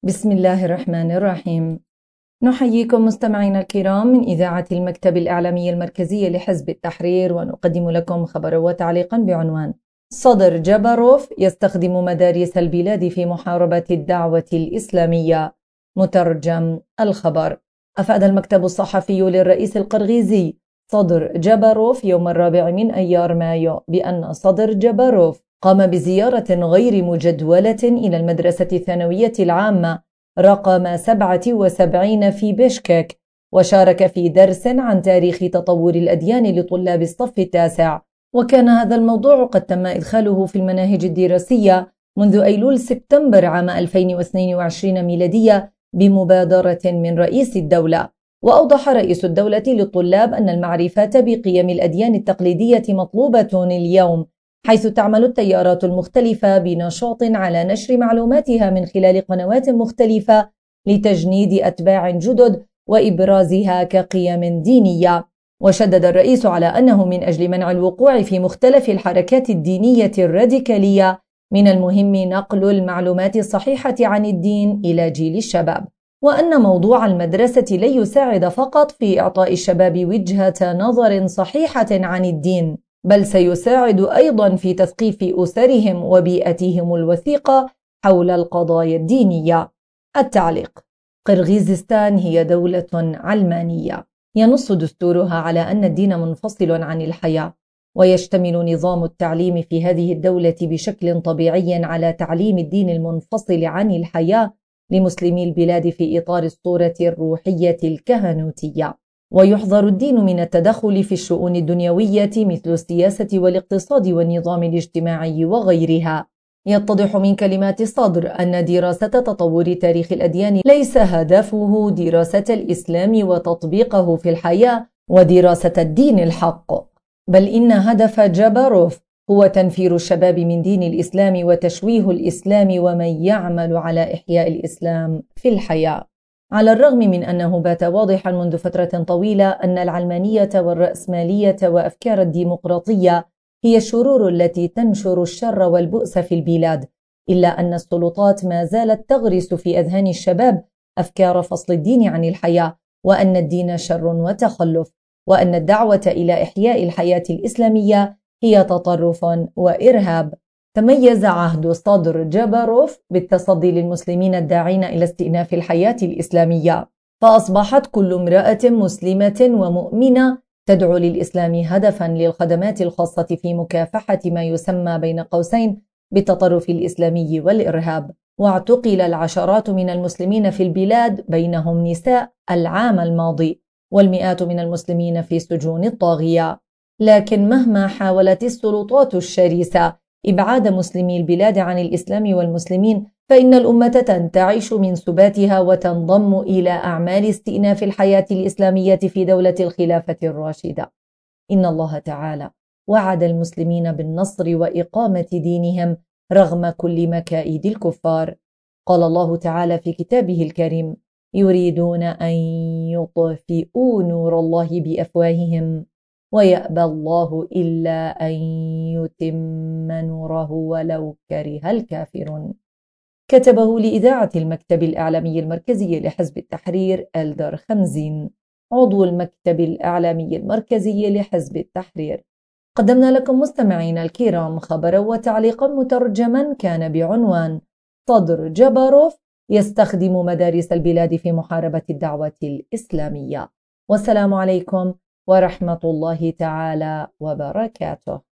بسم الله الرحمن الرحيم. نحييكم مستمعينا الكرام من إذاعة المكتب الإعلامي المركزي لحزب التحرير، ونقدم لكم خبرا وتعليقا بعنوان: صدر جابروف يستخدم مدارس البلاد في محاربة الدعوة الإسلامية. مترجم الخبر: أفاد المكتب الصحفي للرئيس القرغيزي صدر جابروف يوم 4 من أيار مايو بأن صدر جابروف قام بزيارة غير مجدولة إلى المدرسة الثانوية العامة رقم 77 في بشكك، وشارك في درس عن تاريخ تطور الأديان لطلاب الصف التاسع، وكان هذا الموضوع قد تم إدخاله في المناهج الدراسية منذ أيلول سبتمبر عام 2022 ميلادية بمبادرة من رئيس الدولة. وأوضح رئيس الدولة للطلاب أن المعرفة بقيم الأديان التقليدية مطلوبة اليوم، حيث تعمل التيارات المختلفة بنشاط على نشر معلوماتها من خلال قنوات مختلفة لتجنيد أتباع جدد وإبرازها كقيم دينية. وشدد الرئيس على أنه من أجل منع الوقوع في مختلف الحركات الدينية الراديكالية من المهم نقل المعلومات الصحيحة عن الدين إلى جيل الشباب، وأن موضوع المدرسة لن يساعد فقط في إعطاء الشباب وجهة نظر صحيحة عن الدين، بل سيساعد أيضا في تثقيف أسرهم وبيئتهم الوثيقة حول القضايا الدينية. التعليق: قرغيزستان هي دولة علمانية ينص دستورها على أن الدين منفصل عن الحياة، ويشتمل نظام التعليم في هذه الدولة بشكل طبيعي على تعليم الدين المنفصل عن الحياة لمسلمي البلاد في إطار الصورة الروحية الكهنوتية. ويحظر الدين من التدخل في الشؤون الدنيوية مثل السياسة والاقتصاد والنظام الاجتماعي وغيرها. يتضح من كلمات الصدر أن دراسة تطور تاريخ الأديان ليس هدفه دراسة الإسلام وتطبيقه في الحياة ودراسة الدين الحق، بل إن هدف جابروف هو تنفير الشباب من دين الإسلام وتشويه الإسلام ومن يعمل على إحياء الإسلام في الحياة. على الرغم من أنه بات واضحا منذ فترة طويلة أن العلمانية والرأسمالية وأفكار الديمقراطية هي الشرور التي تنشر الشر والبؤس في البلاد، إلا أن السلطات ما زالت تغرس في أذهان الشباب أفكار فصل الدين عن الحياة، وأن الدين شر وتخلف، وأن الدعوة إلى إحياء الحياة الإسلامية هي تطرف وإرهاب. تميز عهد صدر جابروف بالتصدي للمسلمين الداعين إلى استئناف الحياة الإسلامية، فأصبحت كل امرأة مسلمة ومؤمنة تدعو للإسلام هدفا للخدمات الخاصة في مكافحة ما يسمى بين قوسين بالتطرف الإسلامي والإرهاب. واعتقل العشرات من المسلمين في البلاد بينهم نساء العام الماضي، والمئات من المسلمين في سجون الطاغية. لكن مهما حاولت السلطات الشرسة إبعاد مسلمي البلاد عن الإسلام والمسلمين، فإن الأمة تنتعش من سباتها وتنضم إلى أعمال استئناف الحياة الإسلامية في دولة الخلافة الراشدة. إن الله تعالى وعد المسلمين بالنصر وإقامة دينهم رغم كل مكائد الكفار. قال الله تعالى في كتابه الكريم: يريدون أن يطفئوا نور الله بأفواههم ويأبى الله إلا أن يتم نوره ولو كره الكافرون. كتبه لإذاعة المكتب الإعلامي المركزي لحزب التحرير ألدر خمزين، عضو المكتب الإعلامي المركزي لحزب التحرير. قدمنا لكم مستمعينا الكرام خبرا وتعليقا مترجما كان بعنوان: صدر جابروف يستخدم مدارس البلاد في محاربة الدعوة الإسلامية. والسلام عليكم ورحمة الله تعالى وبركاته.